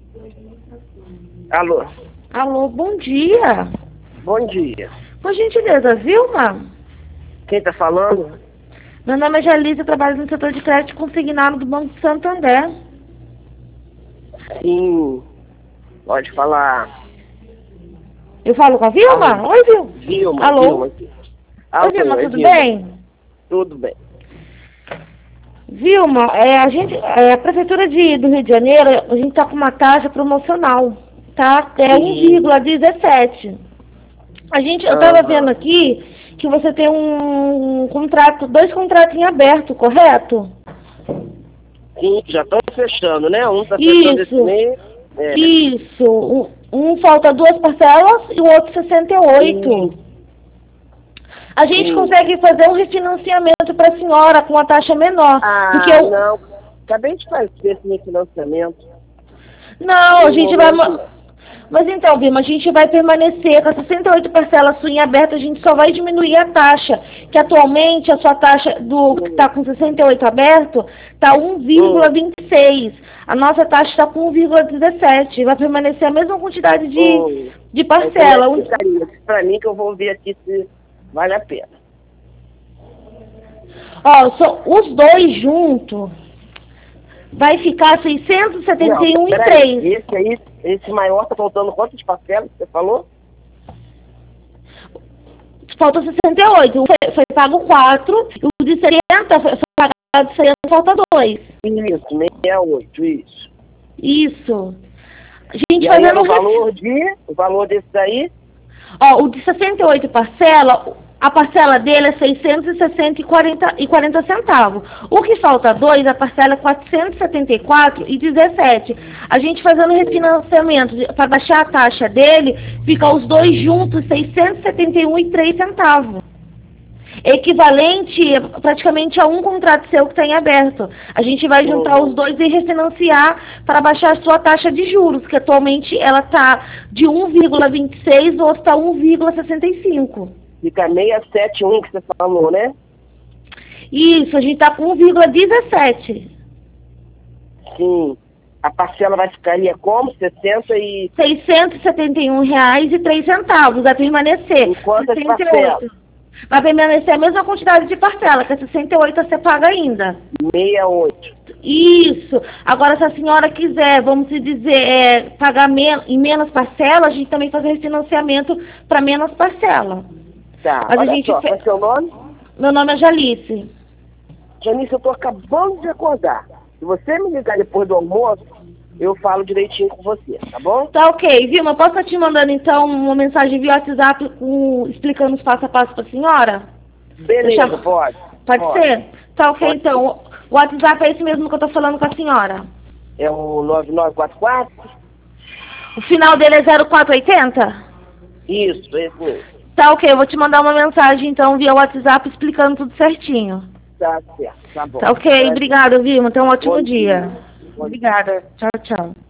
Alô? Alô, bom dia. Bom dia. Por gentileza, Vilma? Quem tá falando? Meu nome é Jalise, eu trabalho no setor de crédito consignado do Banco Santander. Sim. Pode falar. Eu falo com a Vilma? Alô? Oi, Vilma. Vilma. Alô? Vilma. Alô, Oi, Vilma, é tudo Vilma. bem? Tudo bem. Vilma, a Prefeitura do Rio de Janeiro, a gente está com uma taxa promocional, tá? É Sim. 1,17. Eu estava vendo aqui que você tem dois contratos em aberto, correto? Sim, já estão fechando, né? Um tá fechando esse Isso, mês. É. isso. Um falta 2 parcelas e o outro 68. Sim. A gente Sim. consegue fazer um refinanciamento para a senhora com uma taxa menor, porque Ah, não. Acabei de fazer esse refinanciamento. Não, a No gente vai... momento, não. Mas então, Vilma, a gente vai permanecer com as 68 parcelas sua em aberto, a gente só vai diminuir a taxa, que atualmente a sua taxa que está com 68 aberto está 1,26. A nossa taxa está com 1,17. Vai permanecer a mesma quantidade de Aí como é parcela. que ficaria? Diz pra mim que eu vou ver aqui se vale a pena. Ó, os dois juntos vai ficar Não, 671,03. esse aí, esse maior tá faltando quantas parcelas que você falou? Falta 68. Foi pago 4, e o de 70 foi pagado 70, falta 2. Isso, 68, isso. Isso. A gente E aí era fazendo o valor desse daí? Ó, o de 68 parcela, a parcela dele é 660,40 centavos. O que falta 2, a parcela é 474,17. A gente fazendo refinanciamento para baixar a taxa dele, fica os dois juntos 671,03 centavos. Equivalente praticamente a um contrato seu que está em aberto. A gente vai juntar os dois e refinanciar para baixar a sua taxa de juros, que atualmente ela está de 1,26, o outro está 1,65. Fica 671 que você falou, né? Isso, a gente está com 1,17. Sim. A parcela vai ficaria como? 60 e... R$ 671,03. Vai permanecer. Em quantas 68. parcelas? Vai permanecer a mesma quantidade de parcela, que é 68 você paga ainda. 68. Isso. Agora, se a senhora quiser, vamos dizer, pagar em menos parcelas, a gente também faz refinanciamento para menos parcela. Tá, Mas olha só, qual é seu nome? Meu nome é Jalice. Janice, eu tô acabando de acordar. Se você me ligar depois do almoço, eu falo direitinho com você, tá bom? Tá ok, Vilma, posso estar te mandando então uma mensagem via WhatsApp explicando os passo a passo para a senhora? Beleza, pode. Pode ser? Tá ok, Pode então. O WhatsApp é esse mesmo que eu tô falando com a senhora? É o 9944? O final dele é 0480? Isso, esse mesmo. Tá ok, eu vou te mandar uma mensagem então via WhatsApp explicando tudo certinho. Tá certo, tá bom. Tá ok, obrigada, Vilma. Tenha um ótimo Bom dia. Bom dia. Obrigada. Tchau, tchau.